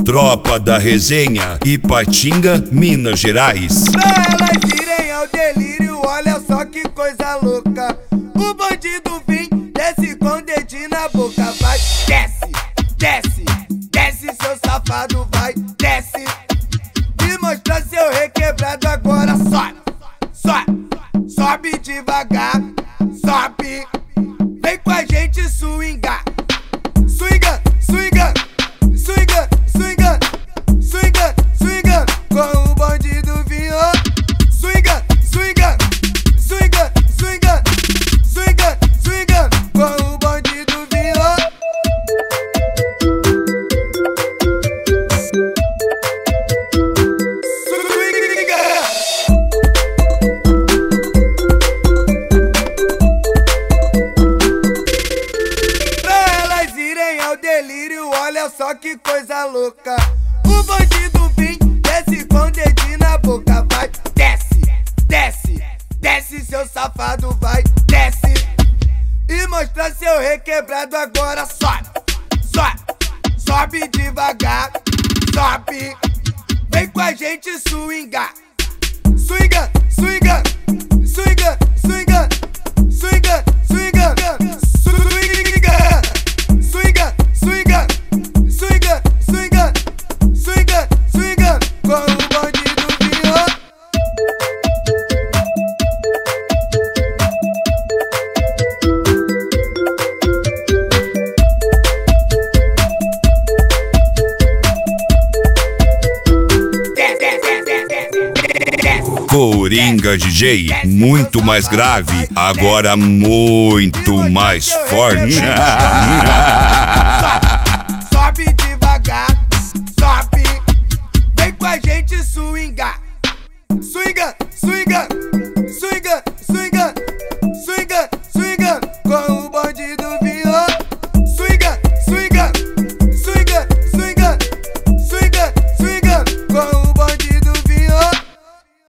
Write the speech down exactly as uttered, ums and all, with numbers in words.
tropa da resenha, Ipatinga, Minas Gerais. Pra elas irem ao delírio, olha só que coisa louca. O bandido vem, desce com o dedinho na boca. Vai, desce, desce, desce seu safado, vai, desce. E mostra seu requebrado agora, sobe, sobe, sobe devagar, sobe. Vem com a gente swingar, swinga, swinga, swinga, swinga, swinga, swinga. Com o bandido vinho, swinga, swinga, swinga, swinga, swinga, swinga. Com o bandido vinho. Delírio, olha só que coisa louca. O bandido vem, desce com o dedinho na boca. Vai, desce, desce, desce seu safado, vai, desce. E mostra seu requebrado agora, sobe, sobe, sobe devagar, sobe. Vem com a gente swingar, swinga, swinga, swinga, swinga, swinga, swinga, swinga. Swinga, swinga, swinga, swinga, swinga, swinga. Com o bandido vinho. Coringa D J, muito mais grave, agora muito mais forte.